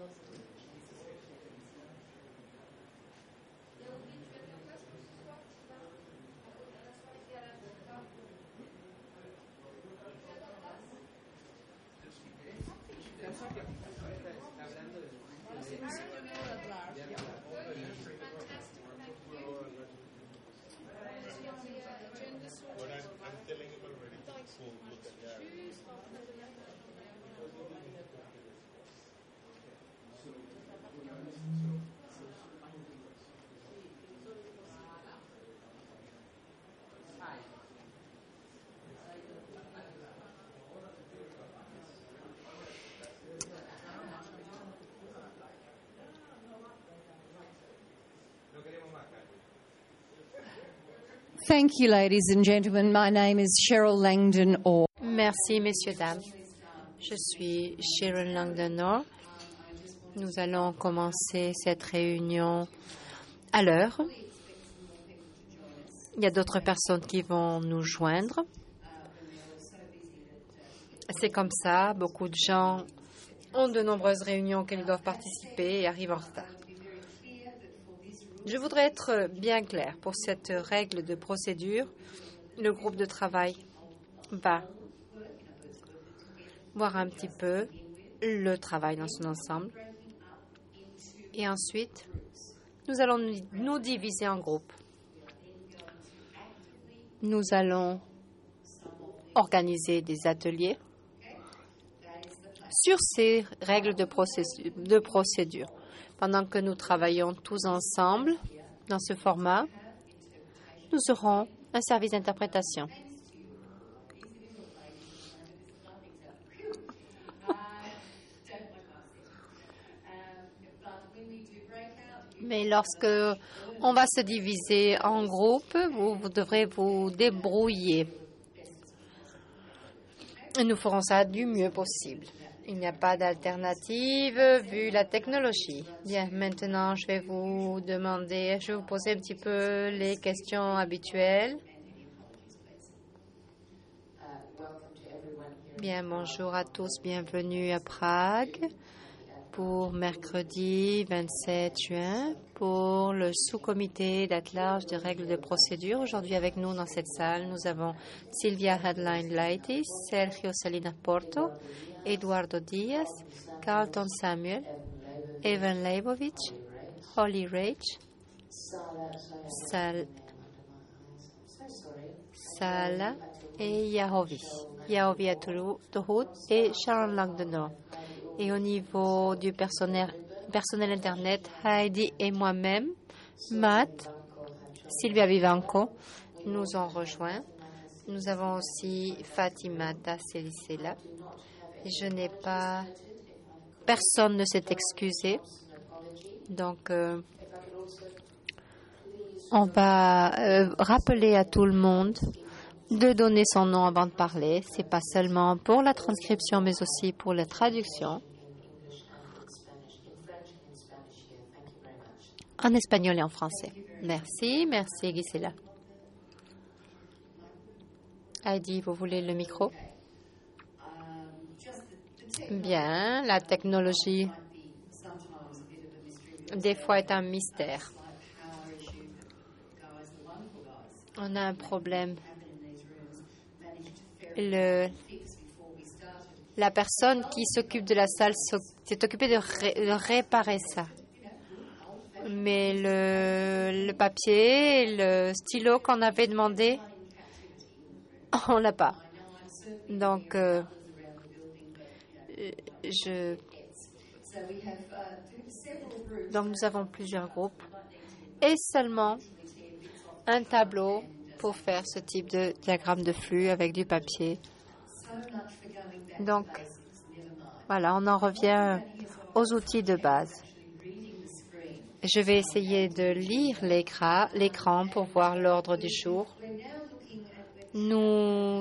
Thank you, ladies and gentlemen. My name is Cheryl Langdon Orr. Merci, messieurs, dames. Je suis Cheryl Langdon Orr. Nous allons commencer cette réunion à l'heure. Il y a d'autres personnes qui vont nous joindre. C'est comme ça, beaucoup de gens ont de nombreuses réunions auxquelles ils doivent participer et arrivent en retard. Je voudrais être bien clair pour cette règle de procédure. Le groupe de travail va voir un petit peu le travail dans son ensemble. Et ensuite, nous allons nous diviser en groupes. Nous allons organiser des ateliers sur ces règles de procédure. Pendant que nous travaillons tous ensemble dans ce format, nous aurons un service d'interprétation. Mais lorsque on va se diviser en groupes, vous devrez vous débrouiller. Et nous ferons ça du mieux possible. Il n'y a pas d'alternative vu la technologie. Bien, maintenant, je vais vous poser un petit peu les questions habituelles. Bien, bonjour à tous, bienvenue à Prague pour mercredi 27 juin pour le sous-comité d'attelage des règles de procédure. Aujourd'hui avec nous dans cette salle, nous avons Silvia Headline-Laitis, Sergio Salinas Porto, Eduardo Diaz, Carlton Samuel, Evan Leibovich, Holly Rage, Sala et Yahovi Atuhud et Sharon Langdon. Et au niveau du personnel Internet, Heidi et moi-même, Matt, Sylvia Vivanco, nous ont rejoints. Nous avons aussi Fatimata Selisela. Personne ne s'est excusé. Donc, on va rappeler à tout le monde de donner son nom avant de parler. Ce n'est pas seulement pour la transcription, mais aussi pour la traduction. En espagnol et en français. Merci Gisela. Heidi, vous voulez le micro? Bien, la technologie, des fois, est un mystère. On a un problème. La personne qui s'occupe de la salle s'est occupée de réparer ça. Mais le papier, le stylo qu'on avait demandé, on l'a pas. Donc, donc, nous avons plusieurs groupes et seulement un tableau pour faire ce type de diagramme de flux avec du papier. Donc, voilà, on en revient aux outils de base. Je vais essayer de lire l'écran pour voir l'ordre du jour. Nous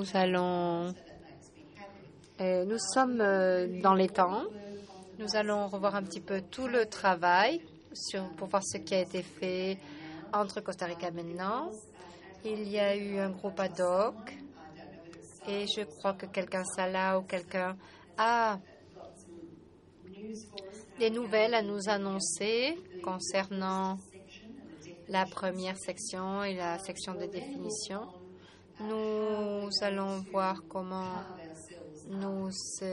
sommes dans les temps. Nous allons revoir un petit peu tout le travail pour voir ce qui a été fait entre Costa Rica maintenant. Il y a eu un groupe ad hoc et je crois que quelqu'un Salah ou quelqu'un a des nouvelles à nous annoncer concernant la première section et la section de définition. Nous allons voir comment nous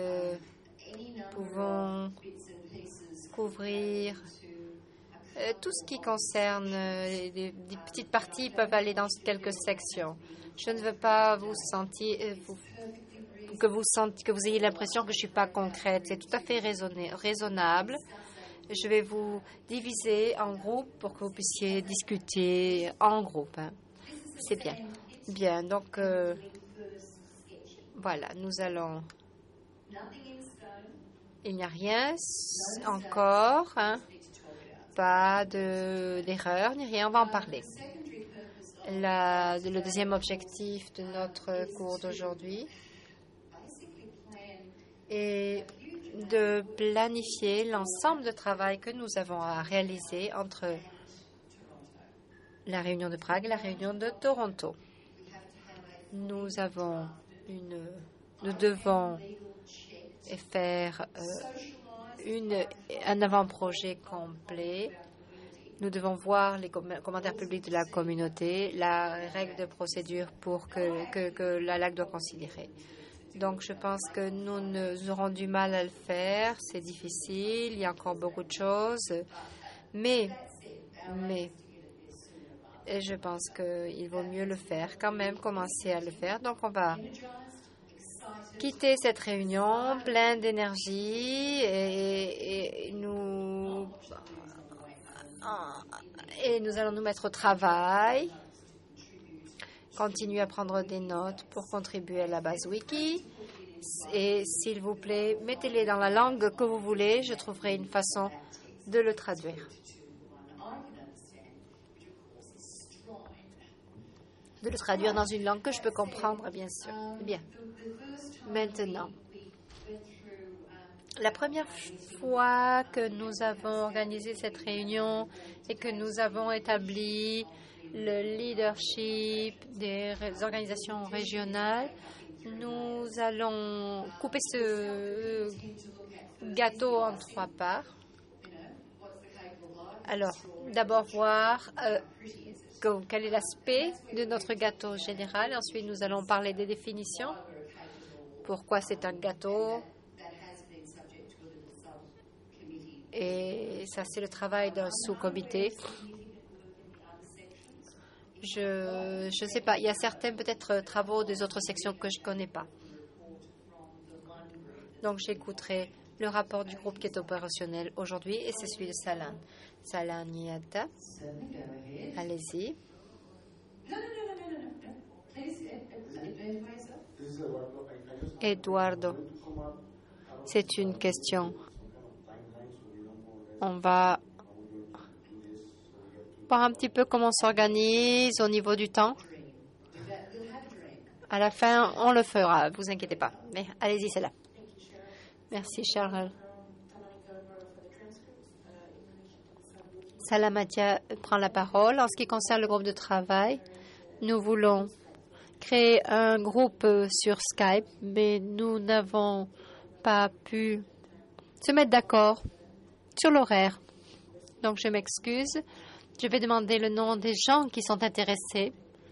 pouvons couvrir tout ce qui concerne des petites parties peuvent aller dans quelques sections. Je ne veux pas vous sentir que vous ayez l'impression que je ne suis pas concrète. C'est tout à fait raisonnable. Je vais vous diviser en groupes pour que vous puissiez discuter en groupe. C'est bien. Bien, donc voilà, nous allons... Il n'y a rien encore, pas d'erreur, ni rien, on va en parler. Le deuxième objectif de notre cours d'aujourd'hui est de planifier l'ensemble de travail que nous avons à réaliser entre la réunion de Prague et la réunion de Toronto. Nous devons faire un avant-projet complet. Nous devons voir les commentaires publics de la communauté, la règle de procédure pour que la LAC doit considérer. Donc, je pense que nous aurons du mal à le faire. C'est difficile. Il y a encore beaucoup de choses. Mais je pense qu'il vaut mieux le faire, quand même, commencer à le faire. Donc, on va quitter cette réunion pleine d'énergie et nous allons nous mettre au travail, continuer à prendre des notes pour contribuer à la base wiki. Et s'il vous plaît, mettez-les dans la langue que vous voulez. Je trouverai une façon de le traduire. De le traduire dans une langue que je peux comprendre, bien sûr. Bien. Maintenant, la première fois que nous avons organisé cette réunion et que nous avons établi le leadership des organisations régionales, nous allons couper ce gâteau en 3 parts. Alors, d'abord voir quel est l'aspect de notre gâteau général. Ensuite, nous allons parler des définitions. Pourquoi c'est un gâteau? Et ça, c'est le travail d'un sous-comité. Je ne sais pas. Il y a certains, peut-être, travaux des autres sections que je ne connais pas. Donc, j'écouterai le rapport du groupe qui est opérationnel aujourd'hui et c'est celui de Salan. Salan Niata. Allez-y. Eduardo, c'est une question. On va voir un petit peu comment on s'organise au niveau du temps. À la fin, on le fera, vous inquiétez pas. Mais allez-y, c'est là. Merci, Charles. Salamatia prend la parole. En ce qui concerne le groupe de travail, nous voulons créer un groupe sur Skype, mais nous n'avons pas pu se mettre d'accord sur l'horaire. Donc, je m'excuse. Je vais demander le nom des gens qui sont intéressés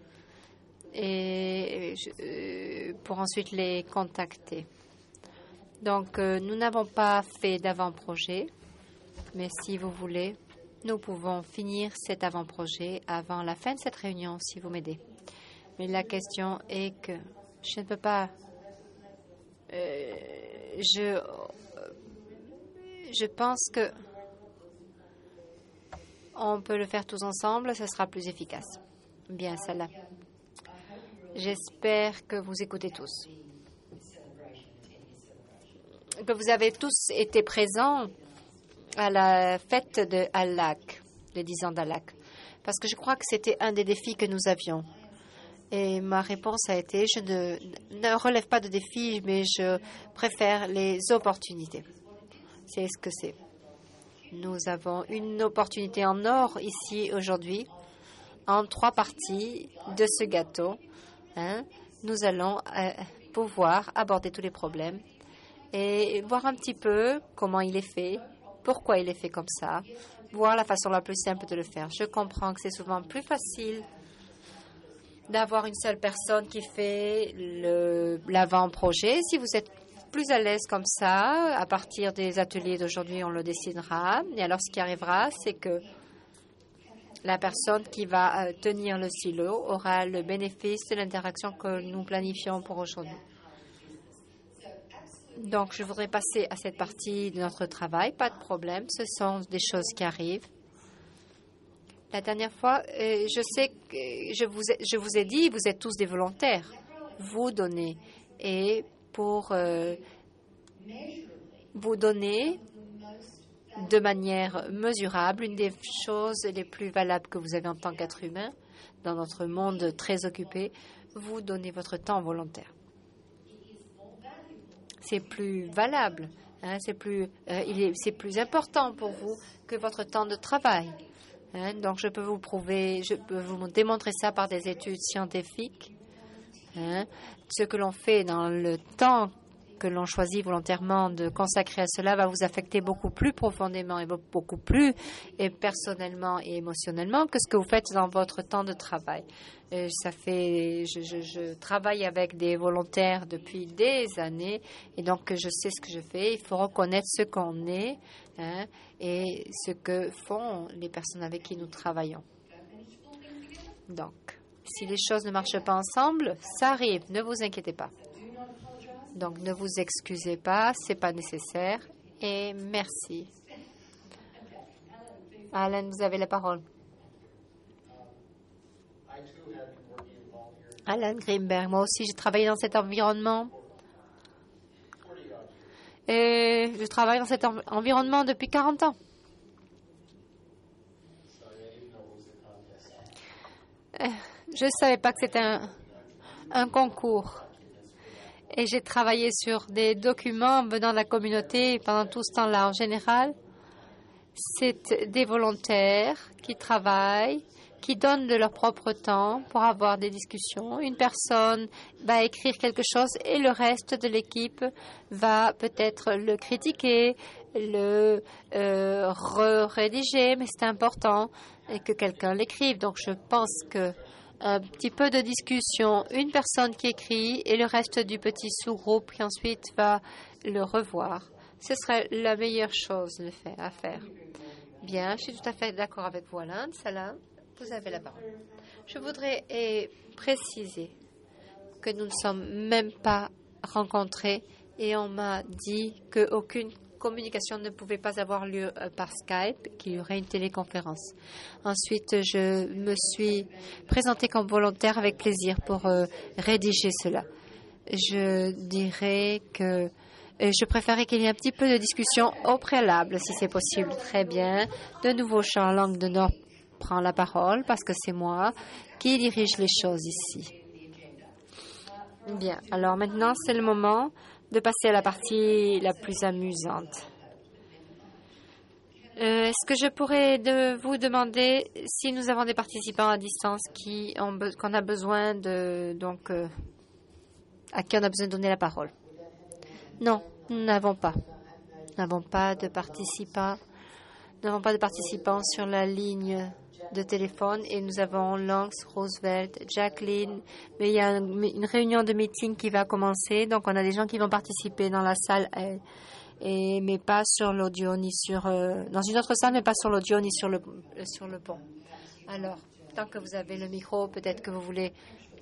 et pour ensuite les contacter. Donc, nous n'avons pas fait d'avant-projet, mais si vous voulez, nous pouvons finir cet avant-projet avant la fin de cette réunion, si vous m'aidez. Mais la question est que je ne peux pas... je pense que on peut le faire tous ensemble, ce sera plus efficace. Bien, Salah. J'espère que vous écoutez tous. Que vous avez tous été présents à la fête de Al-Lak, le 10 ans d'Al-Lak. Parce que je crois que c'était un des défis que nous avions. Et ma réponse a été, je ne relève pas de défis, mais je préfère les opportunités. C'est ce que c'est. Nous avons une opportunité en or ici aujourd'hui, en 3 parties de ce gâteau. Nous allons pouvoir aborder tous les problèmes et voir un petit peu comment il est fait, pourquoi il est fait comme ça, voir la façon la plus simple de le faire. Je comprends que c'est souvent plus facile d'avoir une seule personne qui fait l'avant-projet. Si vous êtes plus à l'aise comme ça, à partir des ateliers d'aujourd'hui, on le décidera. Et alors, ce qui arrivera, c'est que la personne qui va tenir le stylo aura le bénéfice de l'interaction que nous planifions pour aujourd'hui. Donc, je voudrais passer à cette partie de notre travail. Pas de problème, ce sont des choses qui arrivent. La dernière fois, je sais que je vous ai dit, vous êtes tous des volontaires. Vous donnez. Et pour vous donner de manière mesurable, une des choses les plus valables que vous avez en tant qu'être humain, dans notre monde très occupé, vous donnez votre temps volontaire. C'est plus valable, hein, c'est plus important pour vous que votre temps de travail. Hein, donc, je peux vous démontrer ça par des études scientifiques. Hein, ce que l'on fait dans le temps que l'on choisit volontairement de consacrer à cela va vous affecter beaucoup plus profondément et beaucoup plus personnellement et émotionnellement que ce que vous faites dans votre temps de travail. Je travaille avec des volontaires depuis des années et donc je sais ce que je fais. Il faut reconnaître ce qu'on est, hein, et ce que font les personnes avec qui nous travaillons. Donc, si les choses ne marchent pas ensemble, ça arrive, ne vous inquiétez pas. Donc, ne vous excusez pas, ce n'est pas nécessaire. Et merci. Alan, vous avez la parole. Alan Greenberg, moi aussi, j'ai travaillé dans cet environnement. Et je travaille dans cet environnement depuis 40 ans. Je ne savais pas que c'était un concours. Et j'ai travaillé sur des documents venant de la communauté pendant tout ce temps-là. En général, c'est des volontaires qui travaillent, qui donnent de leur propre temps pour avoir des discussions. Une personne va écrire quelque chose et le reste de l'équipe va peut-être le critiquer, le rédiger, mais c'est important que quelqu'un l'écrive. Donc, je pense que un petit peu de discussion, une personne qui écrit et le reste du petit sous-groupe qui ensuite va le revoir. Ce serait la meilleure chose à faire. Bien, je suis tout à fait d'accord avec vous, Alain. Salah, vous avez la parole. Je voudrais préciser que nous ne sommes même pas rencontrés et on m'a dit qu'aucune communication ne pouvait pas avoir lieu par Skype, qu'il y aurait une téléconférence. Ensuite, je me suis présentée comme volontaire avec plaisir pour rédiger cela. Je dirais que je préférais qu'il y ait un petit peu de discussion au préalable, si c'est possible. Très bien. De nouveau, Charles Lang de Nord prend la parole parce que c'est moi qui dirige les choses ici. Bien. Alors maintenant, c'est le moment de passer à la partie la plus amusante. Est-ce que je pourrais vous demander si nous avons des participants à distance qu'on a besoin à qui on a besoin de donner la parole? Non, nous n'avons pas. Nous n'avons pas de participants. Nous n'avons pas de participants sur la ligne de téléphone et nous avons Lance, Roosevelt, Jacqueline, mais il y a une réunion de meeting qui va commencer, donc on a des gens qui vont participer dans la salle, mais pas sur l'audio ni sur dans une autre salle, mais pas sur l'audio ni sur le pont. Alors, tant que vous avez le micro, peut-être que vous voulez,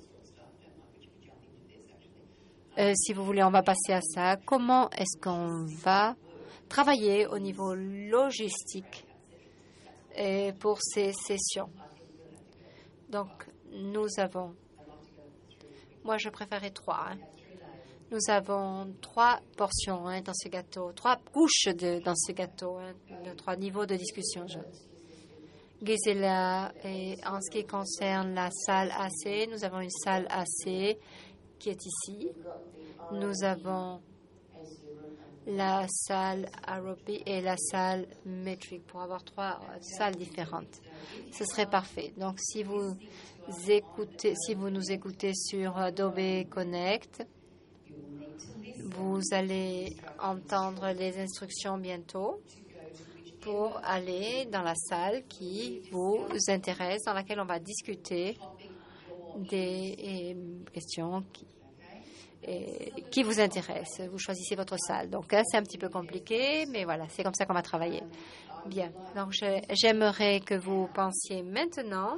si vous voulez, on va passer à ça. Comment est-ce qu'on va travailler au niveau logistique pour ces sessions? Donc, nous avons, moi je préférais 3. Nous avons 3 portions dans ce gâteau, 3 couches dans ce gâteau, 3 niveaux de discussion. Gisela, et en ce qui concerne la salle AC, nous avons une salle AC qui est ici. Nous avons la salle Aropi et la salle Metric pour avoir 3 salles différentes. Ce serait parfait. Donc, si vous nous écoutez sur Adobe Connect, Vous allez entendre les instructions bientôt pour aller dans la salle qui vous intéresse, dans laquelle on va discuter des questions qui vous intéressent. Vous choisissez votre salle. Donc, c'est un petit peu compliqué, mais voilà, c'est comme ça qu'on va travailler. Bien. Donc, j'aimerais que vous pensiez maintenant.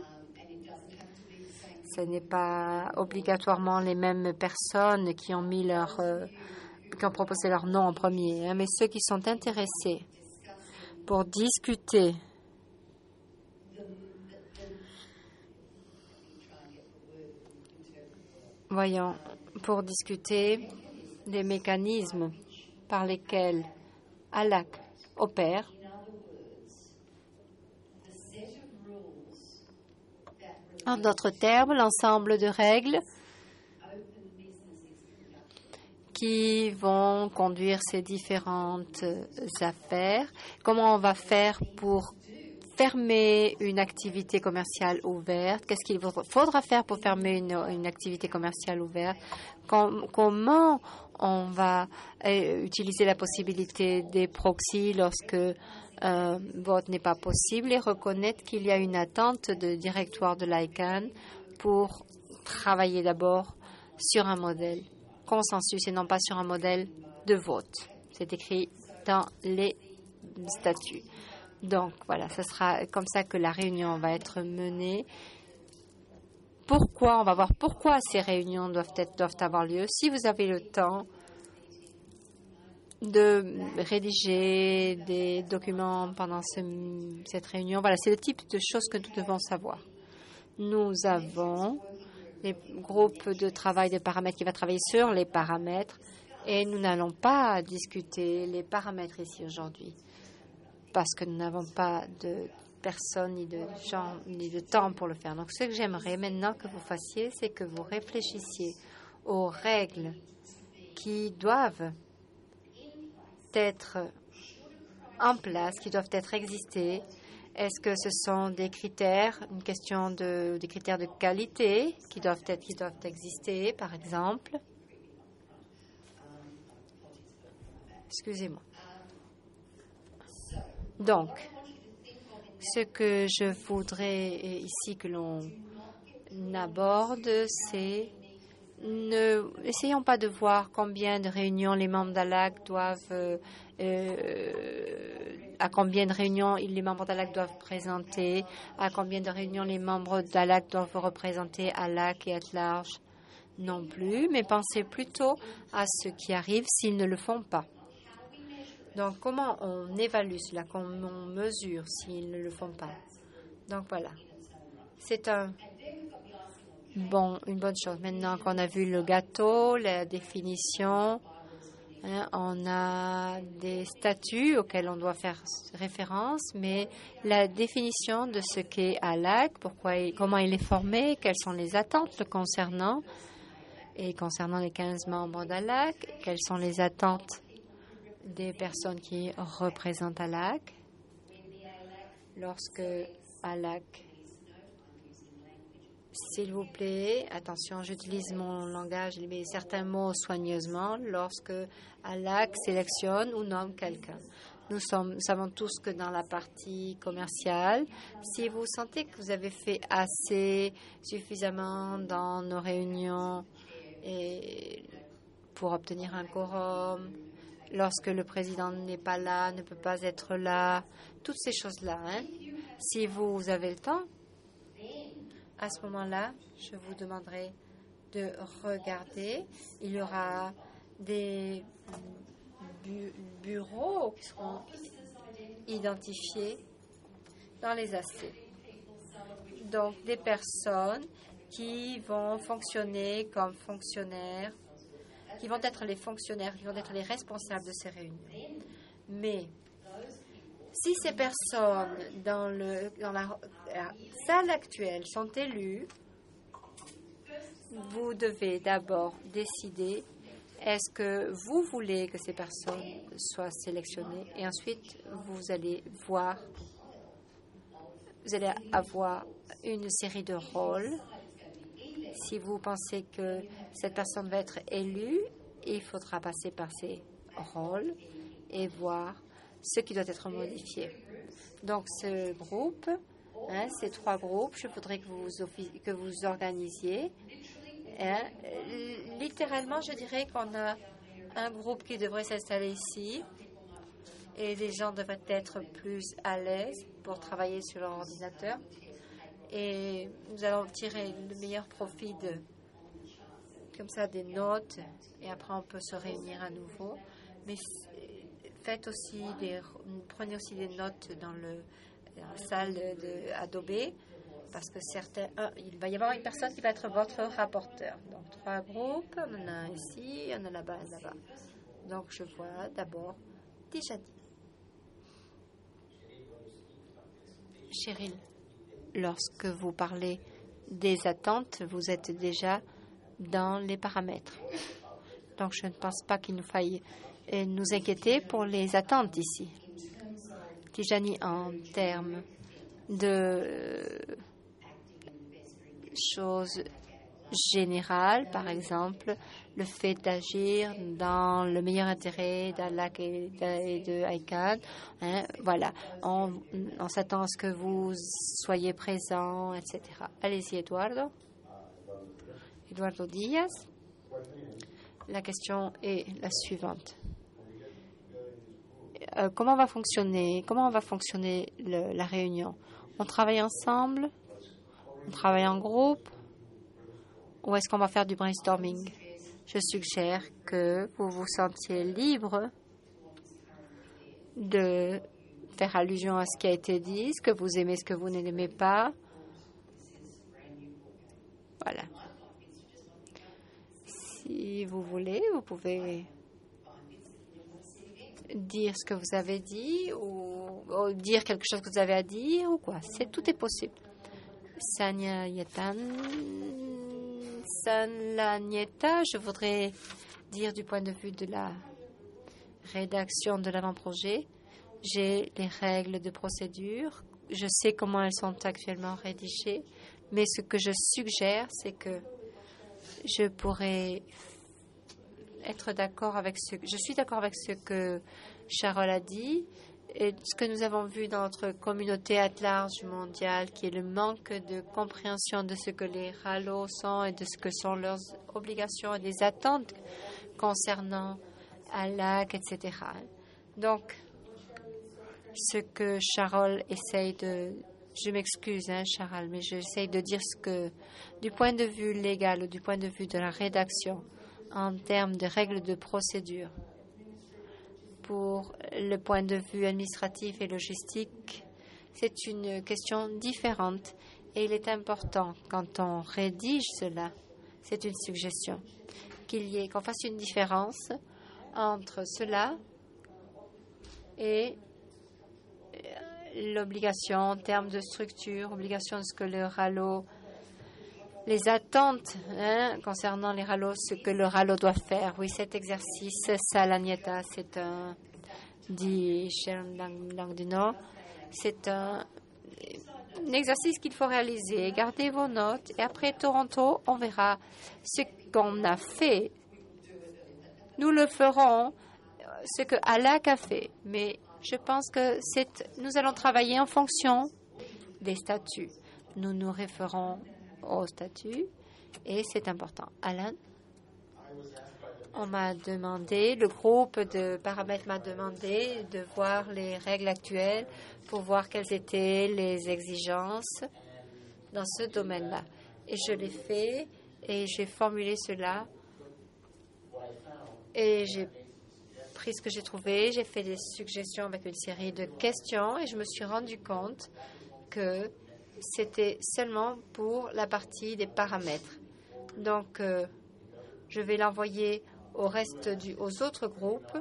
Ce n'est pas obligatoirement les mêmes personnes qui ont qui ont proposé leur nom en premier, hein, mais ceux qui sont intéressés pour discuter pour discuter des mécanismes par lesquels ALAC opère. En d'autres termes, l'ensemble de règles qui vont conduire ces différentes affaires. Comment on va faire pour fermer une activité commerciale ouverte? Qu'est-ce qu'il faudra faire pour fermer une activité commerciale ouverte? Comment on va utiliser la possibilité des proxys lorsque vote n'est pas possible et reconnaître qu'il y a une attente de directoire de l'ICANN pour travailler d'abord sur un modèle consensus et non pas sur un modèle de vote. C'est écrit dans les statuts. Donc, voilà, ce sera comme ça que la réunion va être menée. On va voir pourquoi ces réunions doivent avoir lieu. Si vous avez le temps de rédiger des documents pendant cette réunion, voilà, c'est le type de choses que nous devons savoir. Nous avons des groupes de travail de paramètres qui va travailler sur les paramètres et nous n'allons pas discuter les paramètres ici aujourd'hui parce que nous n'avons pas de personnes ni de gens ni de temps pour le faire. Donc ce que j'aimerais maintenant que vous fassiez, c'est que vous réfléchissiez aux règles qui doivent être en place, qui doivent être existées. Est-ce que ce sont des critères, une question des critères de qualité qui doivent exister, par exemple? Excusez-moi. Donc, ce que je voudrais ici que l'on aborde, c'est essayons pas de voir combien de réunions les membres d'ALAC doivent à combien de réunions les membres d'ALAC doivent présenter, à combien de réunions les membres d'ALAC doivent représenter ALAC et at large non plus, mais pensez plutôt à ce qui arrive s'ils ne le font pas. Donc, comment on évalue cela, comment on mesure s'ils ne le font pas? Donc, voilà. C'est une bonne chose. Maintenant qu'on a vu le gâteau, la définition, on a des statuts auxquels on doit faire référence, mais la définition de ce qu'est ALAC, comment il est formé, quelles sont les attentes le concernant, et concernant les 15 membres d'ALAC, quelles sont les attentes des personnes qui représentent ALAC, lorsque ALAC, s'il vous plaît, attention, j'utilise mon langage, je mets certains mots soigneusement, lorsque ALAC sélectionne ou nomme quelqu'un. Nous savons tous que dans la partie commerciale, si vous sentez que vous avez fait suffisamment dans nos réunions et pour obtenir un quorum, lorsque le président n'est pas là, ne peut pas être là, toutes ces choses-là. Si vous avez le temps, à ce moment-là, je vous demanderai de regarder. Il y aura des bureaux qui seront identifiés dans les AC. Donc, des personnes qui vont fonctionner comme fonctionnaires, qui vont être les fonctionnaires, qui vont être les responsables de ces réunions. Mais si ces personnes dans la salle actuelle sont élues, vous devez d'abord décider est-ce que vous voulez que ces personnes soient sélectionnées et ensuite vous allez avoir une série de rôles. Si vous pensez que cette personne va être élue, il faudra passer par ces rôles et voir ce qui doit être modifié. Donc, ce groupe, ces 3 groupes, je voudrais que vous organisiez. Littéralement, je dirais qu'on a un groupe qui devrait s'installer ici et les gens devraient être plus à l'aise pour travailler sur leur ordinateur. Et nous allons tirer le meilleur profit comme ça des notes et après on peut se réunir à nouveau. Mais prenez aussi des notes dans la salle d'Adobe parce que il va y avoir une personne qui va être votre rapporteur. Donc 3 groupes, on en a un ici, on en a là-bas et là-bas. Donc je vois d'abord Tijani. Cheryl, lorsque vous parlez des attentes, vous êtes déjà dans les paramètres. Donc je ne pense pas qu'il nous faille nous inquiéter pour les attentes ici. Tijani, en termes de choses générales, par exemple, le fait d'agir dans le meilleur intérêt d'Alak et de ICANN, voilà, on s'attend à ce que vous soyez présents, etc. Allez-y, Eduardo. Eduardo Díaz. La question est la suivante. Comment va fonctionner la réunion? On travaille ensemble? On travaille en groupe? Ou est-ce qu'on va faire du brainstorming? Je suggère que vous vous sentiez libre de faire allusion à ce qui a été dit, ce que vous aimez, ce que vous n'aimez pas. Voilà. Si vous voulez, vous pouvez dire ce que vous avez dit ou dire quelque chose que vous avez à dire ou quoi. Tout est possible. Sanya Yetan. Sanlanieta, je voudrais dire du point de vue de la rédaction de l'avant-projet, j'ai les règles de procédure, je sais comment elles sont actuellement rédigées, mais ce que je suggère, c'est que je pourrais être d'accord avec je suis d'accord avec ce que Charol a dit, et ce que nous avons vu dans notre communauté à large mondiale, qui est le manque de compréhension de ce que les RALO sont et de ce que sont leurs obligations et des attentes concernant ALAC, etc. Donc, ce que Charol essaye de... Je m'excuse, Charol, mais j'essaye de dire ce que, du point de vue légal ou du point de vue de la rédaction, en termes de règles de procédure, pour le point de vue administratif et logistique, c'est une question différente et il est important, quand on rédige cela, c'est une suggestion, qu'on fasse une différence entre cela et l'obligation en termes de structure, obligation de ce que le RALO, les attentes concernant les RALO, ce que le RALO doit faire. Oui, cet exercice, Salanieta, c'est dit Sharon Langdino, c'est un exercice qu'il faut réaliser. Gardez vos notes et après Toronto, on verra ce qu'on a fait. Nous le ferons, ce que ALAC a fait, mais je pense que nous allons travailler en fonction des statuts. Nous nous référons aux statuts et c'est important. Alan, on m'a demandé, le groupe de paramètres m'a demandé de voir les règles actuelles pour voir quelles étaient les exigences dans ce domaine-là. Et je l'ai fait et j'ai formulé cela et j'ai pris ce que j'ai trouvé, j'ai fait des suggestions avec une série de questions et je me suis rendu compte que c'était seulement pour la partie des paramètres. Donc, je vais l'envoyer aux autres groupes.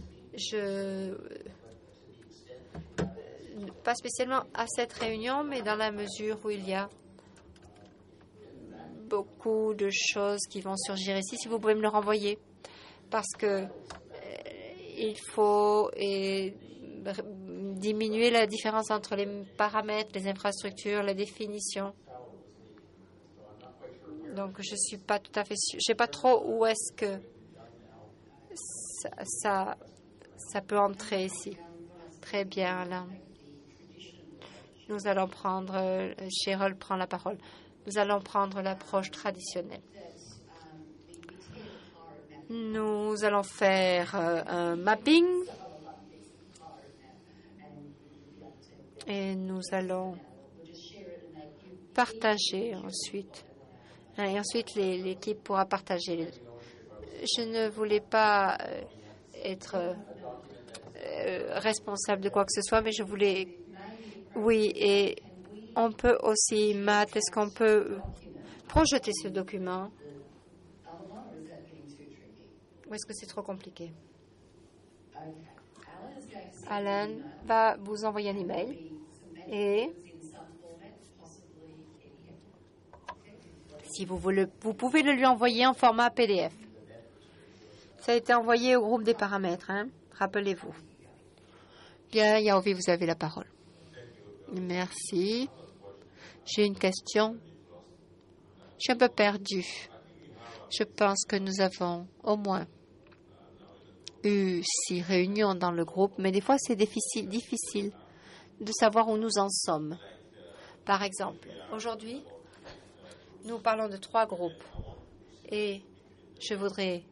Pas spécialement à cette réunion, mais dans la mesure où il y a beaucoup de choses qui vont surgir ici, si vous pouvez me le renvoyer. Parce que il faut diminuer la différence entre les paramètres, les infrastructures, les définitions. Donc, je suis pas tout à fait sûre. Je ne sais pas trop où est-ce que ça peut entrer ici. Très bien, Alain. Nous allons prendre, Cheryl prend la parole. Nous allons prendre l'approche traditionnelle. Nous allons faire un mapping et nous allons partager ensuite. Et ensuite, l'équipe pourra partager. Je ne voulais pas être responsable de quoi que ce soit, mais je voulais... Oui, et on peut aussi, Matt, est-ce qu'on peut projeter ce document? Ou est-ce que c'est trop compliqué? Alan va vous envoyer un email et si vous voulez, vous pouvez le lui envoyer en format PDF. Ça a été envoyé au groupe des paramètres, hein? Rappelez-vous. Bien, Yaovi, vous avez la parole. Merci. J'ai une question. Je suis un peu perdue. Je pense que nous avons au moins eu 6 réunions dans le groupe, mais des fois c'est difficile de savoir où nous en sommes. Par exemple, aujourd'hui, nous parlons de 3 groupes et je voudrais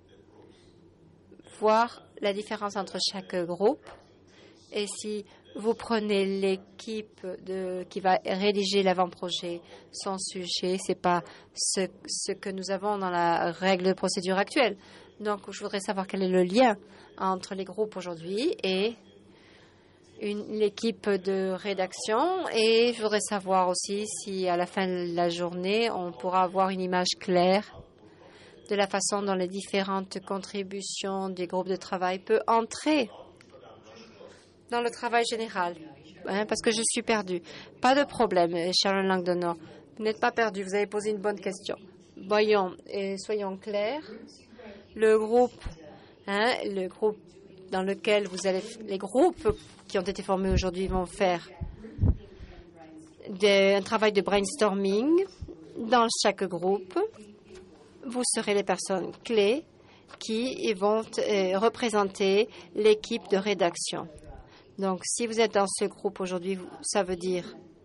voir la différence entre chaque groupe. Et si vous prenez l'équipe qui va rédiger l'avant-projet, son sujet, ce n'est pas ce que nous avons dans la règle de procédure actuelle. Donc, je voudrais savoir quel est le lien entre les groupes aujourd'hui et l'équipe de rédaction. Et je voudrais savoir aussi si, à la fin de la journée, on pourra avoir une image claire de la façon dont les différentes contributions des groupes de travail peuvent entrer dans le travail général, parce que je suis perdue. Pas de problème, Sharon Langdonor. Vous n'êtes pas perdu, vous avez posé une bonne question. Voyons et soyons clairs. Le groupe dans lequel les groupes qui ont été formés aujourd'hui vont faire un travail de brainstorming dans chaque groupe. Vous serez les personnes clés qui vont représenter l'équipe de rédaction. Donc, si vous êtes dans ce groupe aujourd'hui, ça veut dire...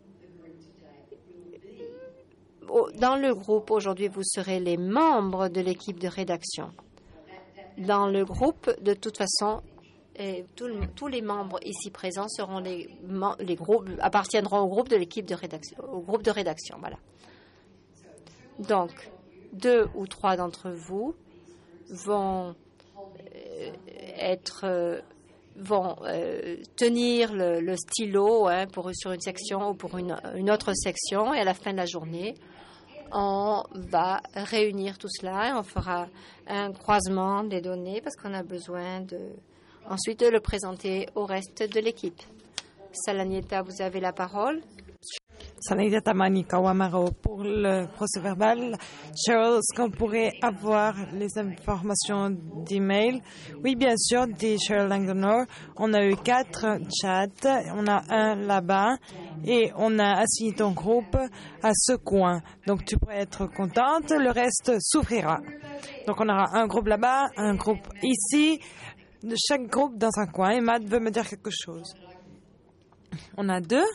Dans le groupe aujourd'hui, vous serez les membres de l'équipe de rédaction. Dans le groupe, de toute façon, tous les membres ici présents seront les groupes, appartiendront au groupe de l'équipe de rédaction, au groupe de rédaction, voilà. Donc, 2 ou 3 d'entre vous vont tenir le stylo sur une section ou pour une autre section, et à la fin de la journée, on va réunir tout cela et on fera un croisement des données parce qu'on a besoin ensuite de le présenter au reste de l'équipe. Salanieta, vous avez la parole. Salanieta Manika Wamaro pour le procès-verbal. Cheryl, est-ce qu'on pourrait avoir les informations d'email? Oui, bien sûr, dit Cheryl Langdonor. On a eu 4 chats, on a un là-bas et on a assigné ton groupe à ce coin. Donc, tu pourrais être contente, le reste s'ouvrira. Donc, on aura un groupe là-bas, un groupe ici, de chaque groupe dans un coin. Et Matt veut me dire quelque chose. On a 2.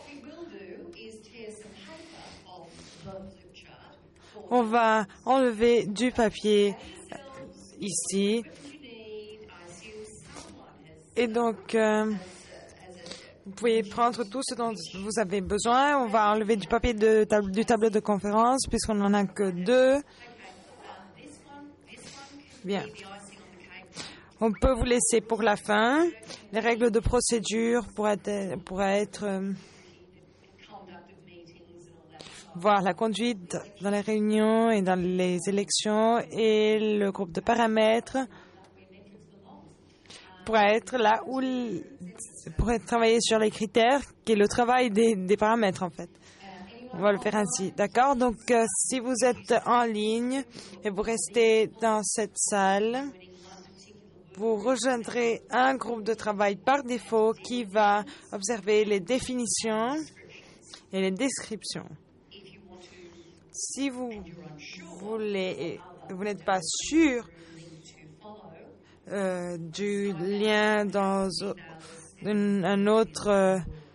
On va enlever du papier ici. Et donc, vous pouvez prendre tout ce dont vous avez besoin. On va enlever du papier du tableau de conférence puisqu'on n'en a que 2. Bien. On peut vous laisser pour la fin. Les règles de procédure pourraient être voir la conduite dans les réunions et dans les élections, et le groupe de paramètres pourrait être là où pourrait travailler sur les critères, qui est le travail des paramètres en fait. On va le faire ainsi, d'accord? Donc, si vous êtes en ligne et vous restez dans cette salle, vous rejoindrez un groupe de travail par défaut qui va observer les définitions et les descriptions. Si vous voulez et vous n'êtes pas sûr du lien dans un autre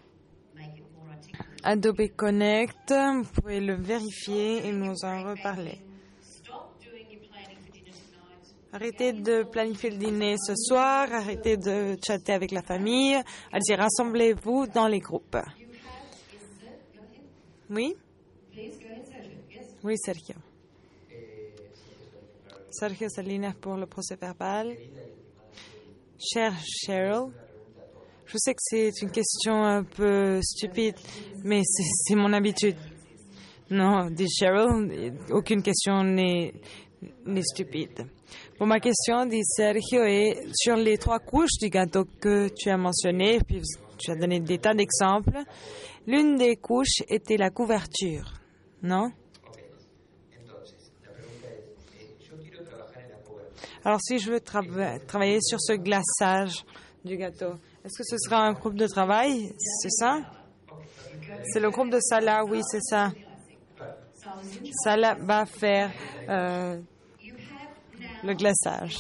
Adobe Connect. Vous pouvez le vérifier et nous en reparler. Arrêtez de planifier le dîner ce soir, arrêtez de chatter avec la famille. Allez-y, rassemblez-vous dans les groupes. Oui? Oui, Sergio. Sergio Salinas pour le procès-verbal. Cher Cheryl, je sais que c'est une question un peu stupide, mais c'est mon habitude. Non, dit Cheryl, aucune question n'est stupide. Bon, ma question, dit Sergio, est sur les 3 couches du gâteau que tu as mentionnées, puis tu as donné des tas d'exemples. L'une des couches était la couverture, non? Alors, si je veux travailler sur ce glaçage du gâteau, est-ce que ce sera un groupe de travail? C'est ça? C'est le groupe de Salah, oui, c'est ça. Salah va faire le glaçage.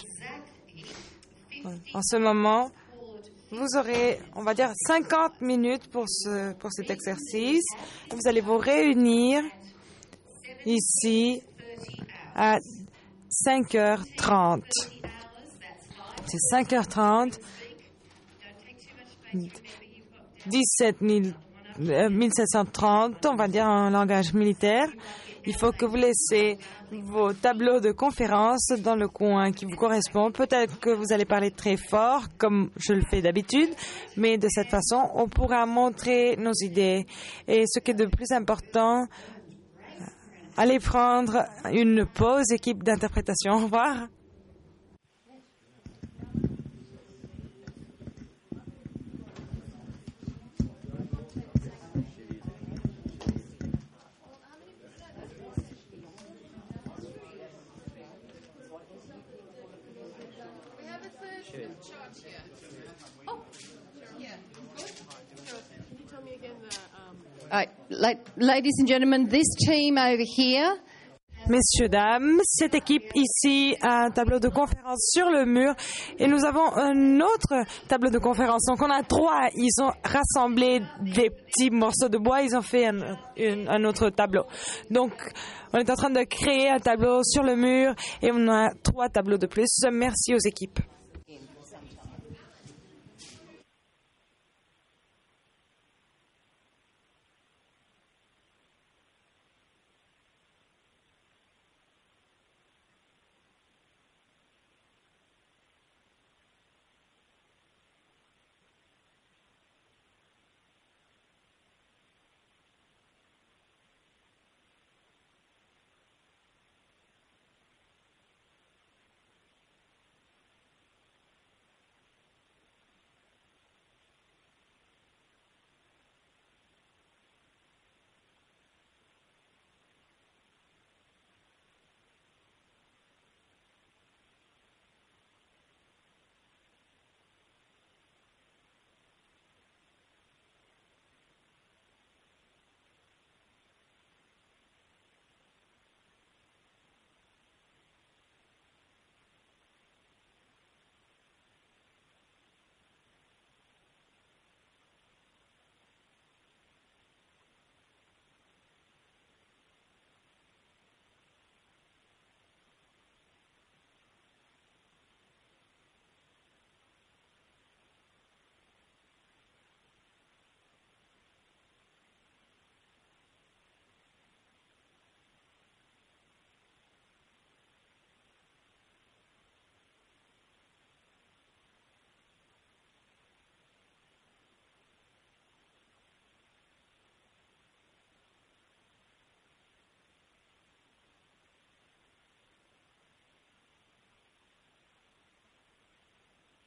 En ce moment, vous aurez, on va dire, 50 minutes pour cet exercice. Vous allez vous réunir ici à 5h30. C'est 5h30. 1730, on va dire en langage militaire. Il faut que vous laissez vos tableaux de conférence dans le coin qui vous correspond. Peut-être que vous allez parler très fort, comme je le fais d'habitude, mais de cette façon, on pourra montrer nos idées. Et ce qui est de plus important, allez prendre une pause, équipe d'interprétation. Au revoir. Ladies and gentlemen, this team over here. Messieurs, dames, cette équipe ici a un tableau de conférence sur le mur et nous avons un autre tableau de conférence. Donc on a 3, ils ont rassemblé des petits morceaux de bois, ils ont fait un autre tableau. Donc on est en train de créer un tableau sur le mur et on a 3 tableaux de plus. Merci aux équipes.